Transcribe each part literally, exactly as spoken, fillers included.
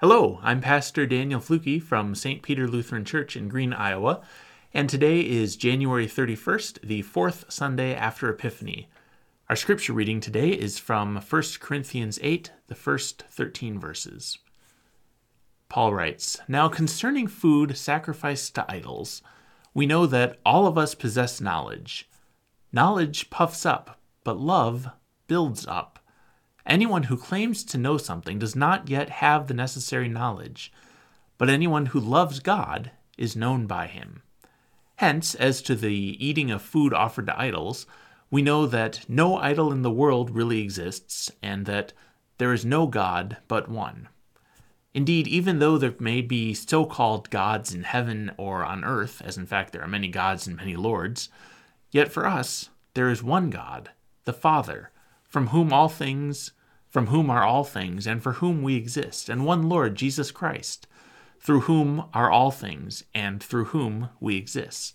Hello, I'm Pastor Daniel Fluke from Saint Peter Lutheran Church in Green, Iowa, and today is January thirty-first, the fourth Sunday after Epiphany. Our scripture reading today is from First Corinthians eight, the first thirteen verses. Paul writes, "Now concerning food sacrificed to idols, we know that all of us possess knowledge. Knowledge puffs up, but love builds up. Anyone who claims to know something does not yet have the necessary knowledge, but anyone who loves God is known by him. Hence, as to the eating of food offered to idols, we know that no idol in the world really exists, and that there is no God but one. Indeed, even though there may be so-called gods in heaven or on earth, as in fact there are many gods and many lords, yet for us there is one God, the Father, from whom all things, from whom are all things, and for whom we exist, and one Lord, Jesus Christ, through whom are all things, and through whom we exist."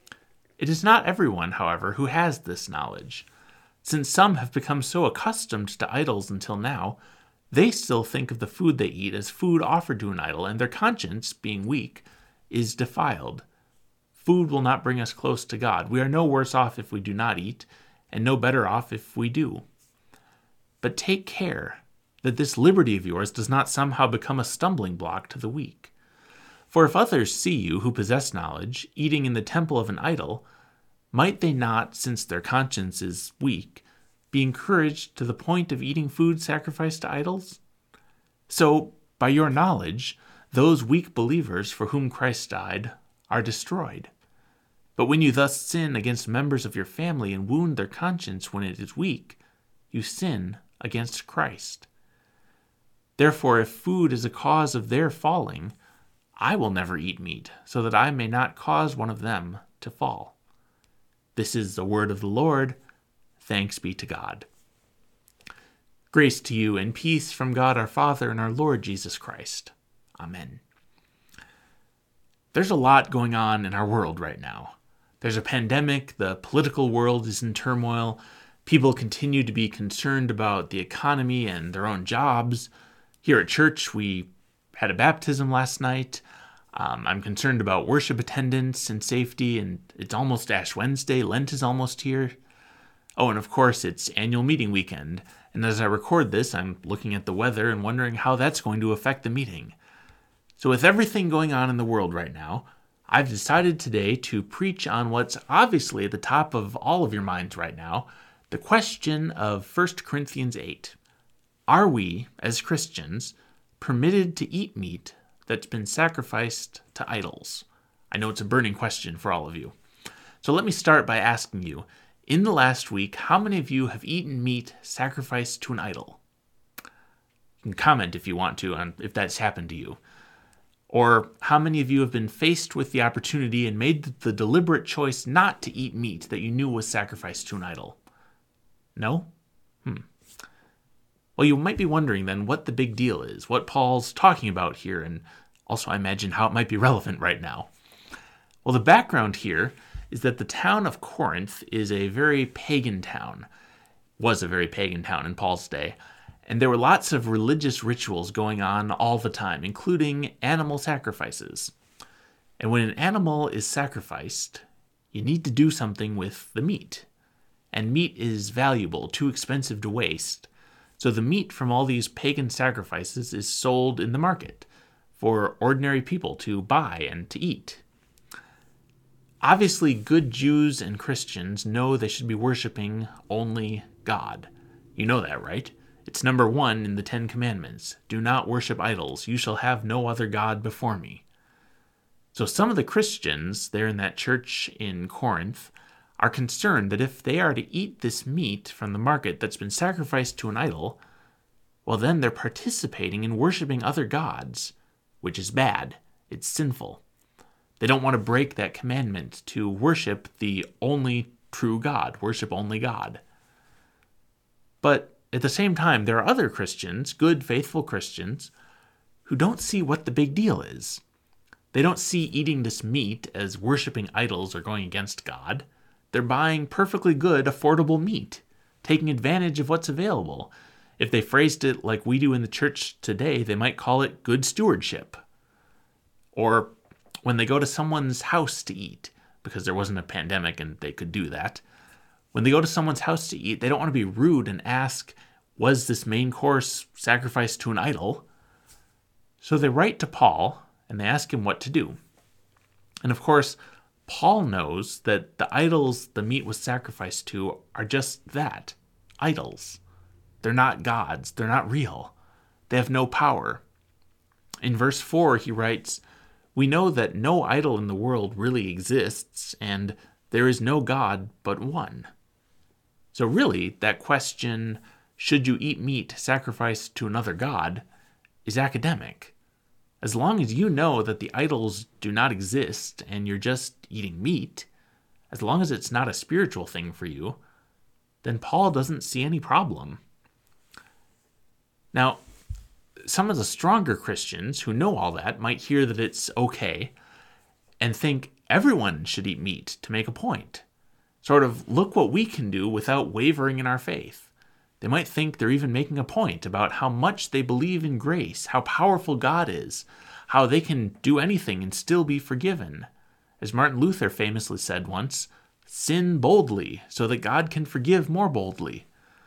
It is not everyone, however, who has this knowledge. Since some have become so accustomed to idols until now, they still think of the food they eat as food offered to an idol, and their conscience, being weak, is defiled. Food will not bring us close to God. We are no worse off if we do not eat, and no better off if we do. But take care that this liberty of yours does not somehow become a stumbling block to the weak. For if others see you who possess knowledge, eating in the temple of an idol, might they not, since their conscience is weak, be encouraged to the point of eating food sacrificed to idols? So, by your knowledge, those weak believers for whom Christ died are destroyed. But when you thus sin against members of your family and wound their conscience when it is weak, you sin against Christ. Therefore, if food is a cause of their falling, I will never eat meat, so that I may not cause one of them to fall." This is the word of the Lord. Thanks be to God. Grace to you and peace from God our Father and our Lord Jesus Christ. Amen. There's a lot going on in our world right now. There's a pandemic, the political world is in turmoil, people continue to be concerned about the economy and their own jobs. Here at church, we had a baptism last night. Um, I'm concerned about worship attendance and safety, and it's almost Ash Wednesday. Lent is almost here. Oh, and of course, it's annual meeting weekend. And as I record this, I'm looking at the weather and wondering how that's going to affect the meeting. So with everything going on in the world right now, I've decided today to preach on what's obviously at the top of all of your minds right now, the question of First Corinthians eight. Are we, as Christians, permitted to eat meat that's been sacrificed to idols? I know it's a burning question for all of you. So let me start by asking you, in the last week, how many of you have eaten meat sacrificed to an idol? You can comment if you want to on if that's happened to you. Or how many of you have been faced with the opportunity and made the deliberate choice not to eat meat that you knew was sacrificed to an idol? No? Hmm. Well, you might be wondering then what the big deal is, what Paul's talking about here, and also I imagine how it might be relevant right now. Well, the background here is that the town of Corinth is a very pagan town, was a very pagan town in Paul's day, and there were lots of religious rituals going on all the time, including animal sacrifices. And when an animal is sacrificed, you need to do something with the meat. And meat is valuable, too expensive to waste. So the meat from all these pagan sacrifices is sold in the market for ordinary people to buy and to eat. Obviously, good Jews and Christians know they should be worshiping only God. You know that, right? It's number one in the Ten Commandments. Do not worship idols. You shall have no other God before me. So some of the Christians there in that church in Corinth are concerned that if they are to eat this meat from the market that's been sacrificed to an idol, well then they're participating in worshiping other gods, which is bad. It's sinful. They don't want to break that commandment to worship the only true God, worship only God. But at the same time, there are other Christians, good, faithful Christians, who don't see what the big deal is. They don't see eating this meat as worshiping idols or going against God. They're buying perfectly good, affordable meat, taking advantage of what's available. If they phrased it like we do in the church today, they might call it good stewardship. Or when they go to someone's house to eat, because there wasn't a pandemic and they could do that, when they go to someone's house to eat, they don't want to be rude and ask, was this main course sacrificed to an idol? So they write to Paul and they ask him what to do. And of course, Paul knows that the idols the meat was sacrificed to are just that, idols. They're not gods. They're not real. They have no power. In verse four, he writes, "We know that no idol in the world really exists, and there is no God but one." So really, that question, should you eat meat sacrificed to another god, is academic. As long as you know that the idols do not exist and you're just eating meat, as long as it's not a spiritual thing for you, then Paul doesn't see any problem. Now, some of the stronger Christians who know all that might hear that it's okay and think everyone should eat meat to make a point. Sort of, look what we can do without wavering in our faith. They might think they're even making a point about how much they believe in grace, how powerful God is, how they can do anything and still be forgiven. As Martin Luther famously said once, sin boldly so that God can forgive more boldly.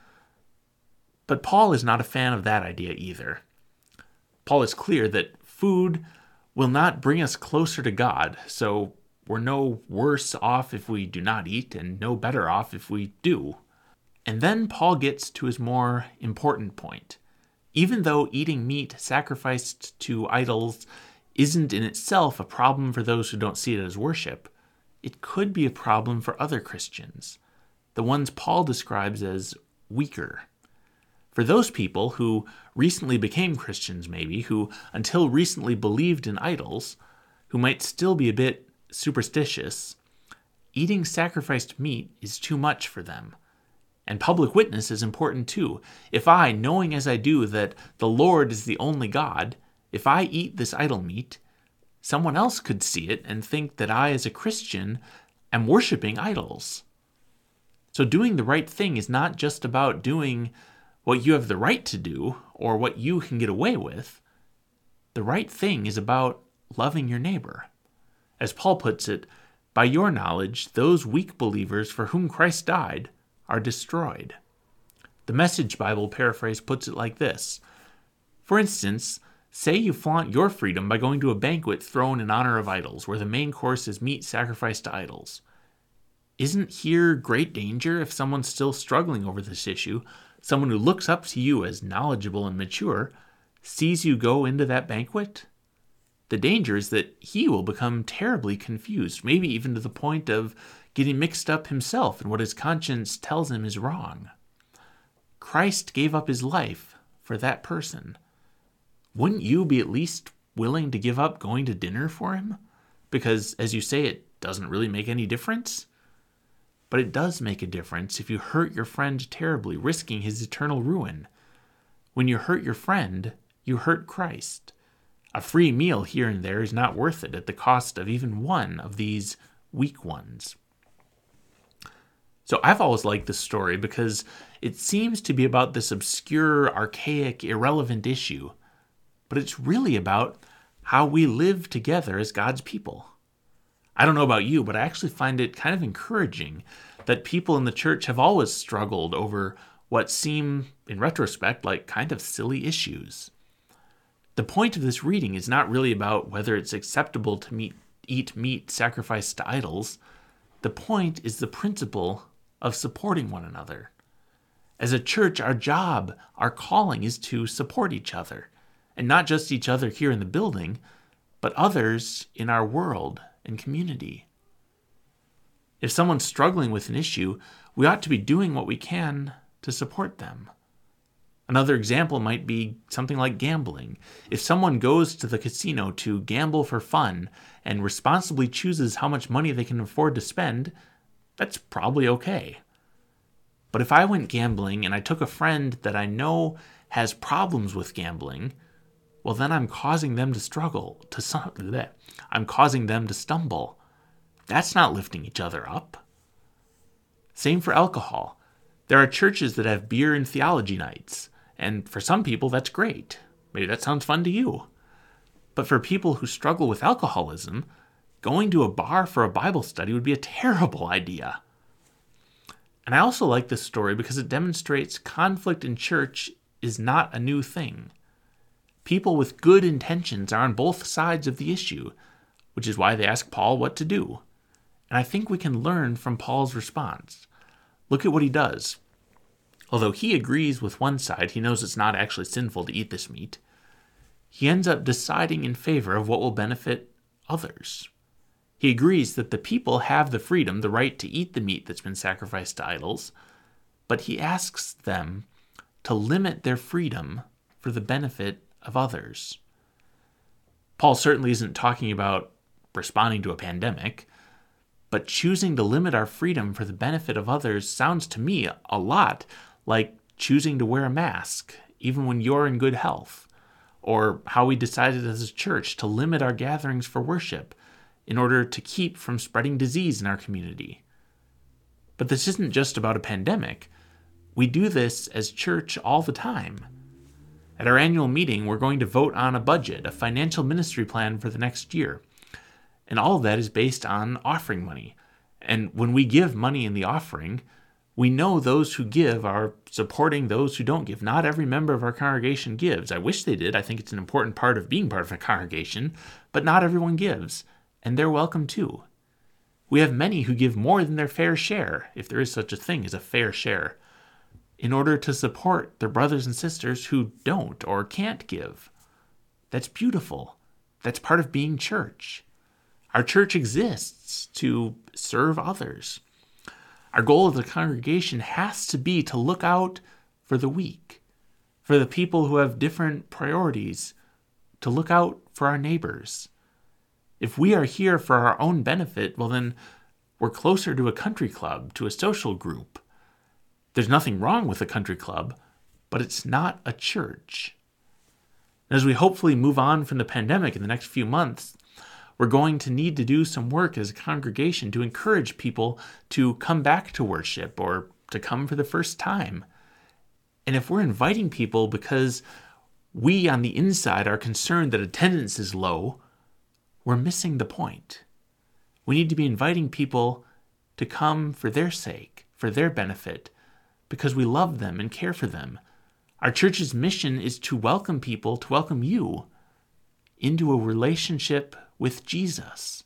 But Paul is not a fan of that idea either. Paul is clear that food will not bring us closer to God, so we're no worse off if we do not eat and no better off if we do. And then Paul gets to his more important point. Even though eating meat sacrificed to idols isn't in itself a problem for those who don't see it as worship, it could be a problem for other Christians, the ones Paul describes as weaker. For those people who recently became Christians maybe, who until recently believed in idols, who might still be a bit superstitious, eating sacrificed meat is too much for them. And public witness is important too. If I, knowing as I do that the Lord is the only God, if I eat this idol meat, someone else could see it and think that I, as a Christian, am worshiping idols. So doing the right thing is not just about doing what you have the right to do or what you can get away with. The right thing is about loving your neighbor. As Paul puts it, by your knowledge, those weak believers for whom Christ died are destroyed. The Message Bible paraphrase puts it like this. For instance, say you flaunt your freedom by going to a banquet thrown in honor of idols, where the main course is meat sacrificed to idols. Isn't here great danger if someone's still struggling over this issue, someone who looks up to you as knowledgeable and mature, sees you go into that banquet? The danger is that he will become terribly confused, maybe even to the point of getting mixed up himself in what his conscience tells him is wrong. Christ gave up his life for that person. Wouldn't you be at least willing to give up going to dinner for him? Because, as you say, it doesn't really make any difference? But it does make a difference if you hurt your friend terribly, risking his eternal ruin. When you hurt your friend, you hurt Christ. A free meal here and there is not worth it at the cost of even one of these weak ones. So I've always liked this story because it seems to be about this obscure, archaic, irrelevant issue, but it's really about how we live together as God's people. I don't know about you, but I actually find it kind of encouraging that people in the church have always struggled over what seem, in retrospect, like kind of silly issues. The point of this reading is not really about whether it's acceptable to meet, eat meat sacrificed to idols. The point is the principle of supporting one another. As a church, our job, our calling is to support each other, and not just each other here in the building, but others in our world and community. If someone's struggling with an issue, we ought to be doing what we can to support them. Another example might be something like gambling. If someone goes to the casino to gamble for fun and responsibly chooses how much money they can afford to spend, that's probably okay. But if I went gambling and I took a friend that I know has problems with gambling, well, then I'm causing them to struggle, to some, I'm causing them to stumble. That's not lifting each other up. Same for alcohol. There are churches that have beer and theology nights, And for some people, that's great. Maybe that sounds fun to you. But for people who struggle with alcoholism, going to a bar for a Bible study would be a terrible idea. And I also like this story because it demonstrates conflict in church is not a new thing. People with good intentions are on both sides of the issue, which is why they ask Paul what to do. And I think we can learn from Paul's response. Look at what he does. Although he agrees with one side, he knows it's not actually sinful to eat this meat, he ends up deciding in favor of what will benefit others. He agrees that the people have the freedom, the right to eat the meat that's been sacrificed to idols, but he asks them to limit their freedom for the benefit of others. Paul certainly isn't talking about responding to a pandemic, but choosing to limit our freedom for the benefit of others sounds to me a lot like choosing to wear a mask, even when you're in good health, or how we decided as a church to limit our gatherings for worship in order to keep from spreading disease in our community. But this isn't just about a pandemic. We do this as church all the time. At our annual meeting, we're going to vote on a budget, a financial ministry plan for the next year. And all of that is based on offering money. And when we give money in the offering, we know those who give are supporting those who don't give. Not every member of our congregation gives. I wish they did. I think it's an important part of being part of a congregation, but not everyone gives, and they're welcome too. We have many who give more than their fair share, if there is such a thing as a fair share, in order to support their brothers and sisters who don't or can't give. That's beautiful. That's part of being church. Our church exists to serve others. Our goal of the congregation has to be to look out for the weak, for the people who have different priorities, to look out for our neighbors. If we are here for our own benefit, well then we're closer to a country club, to a social group. There's nothing wrong with a country club, but it's not a church. As we hopefully move on from the pandemic in the next few months, we're going to need to do some work as a congregation to encourage people to come back to worship or to come for the first time. And if we're inviting people because we on the inside are concerned that attendance is low, we're missing the point. We need to be inviting people to come for their sake, for their benefit, because we love them and care for them. Our church's mission is to welcome people, to welcome you into a relationship with Jesus.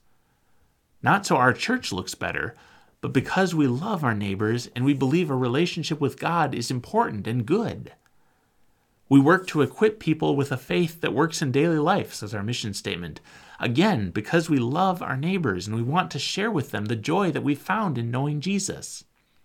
Not so our church looks better, but because we love our neighbors and we believe a relationship with God is important and good. We work to equip people with a faith that works in daily life, says our mission statement. Again, because we love our neighbors and we want to share with them the joy that we found in knowing Jesus.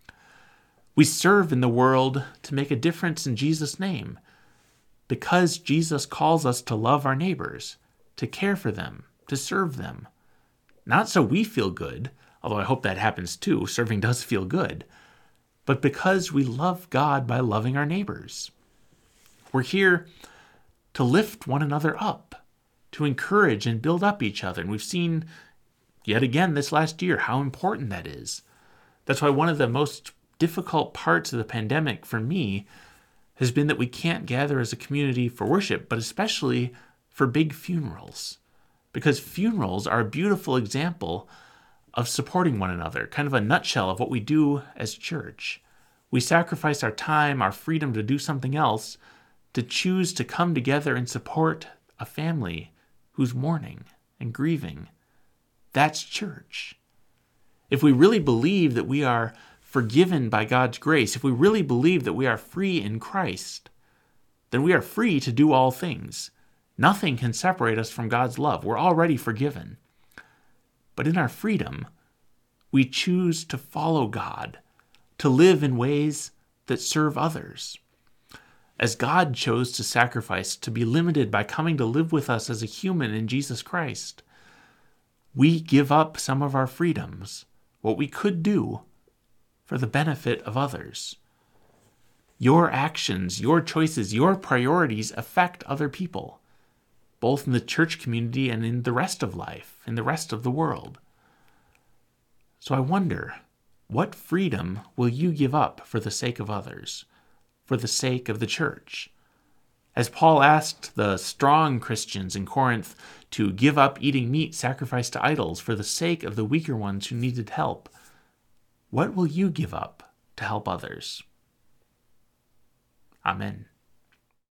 We serve in the world to make a difference in Jesus' name, because Jesus calls us to love our neighbors, to care for them, to serve them. Not so we feel good, although I hope that happens too, serving does feel good, but because we love God by loving our neighbors. We're here to lift one another up, to encourage and build up each other. And we've seen yet again this last year how important that is. That's why one of the most difficult parts of the pandemic for me has been that we can't gather as a community for worship, but especially for big funerals. Because funerals are a beautiful example of supporting one another, kind of a nutshell of what we do as church. We sacrifice our time, our freedom to do something else, to choose to come together and support a family who's mourning and grieving. That's church. If we really believe that we are forgiven by God's grace, if we really believe that we are free in Christ, then we are free to do all things. Nothing can separate us from God's love. We're already forgiven. But in our freedom, we choose to follow God, to live in ways that serve others. As God chose to sacrifice, to be limited by coming to live with us as a human in Jesus Christ, we give up some of our freedoms, what we could do, for the benefit of others. Your actions, your choices, your priorities affect other people, both in the church community and in the rest of life, in the rest of the world. So I wonder, what freedom will you give up for the sake of others, for the sake of the church? As Paul asked the strong Christians in Corinth to give up eating meat sacrificed to idols for the sake of the weaker ones who needed help, what will you give up to help others? Amen.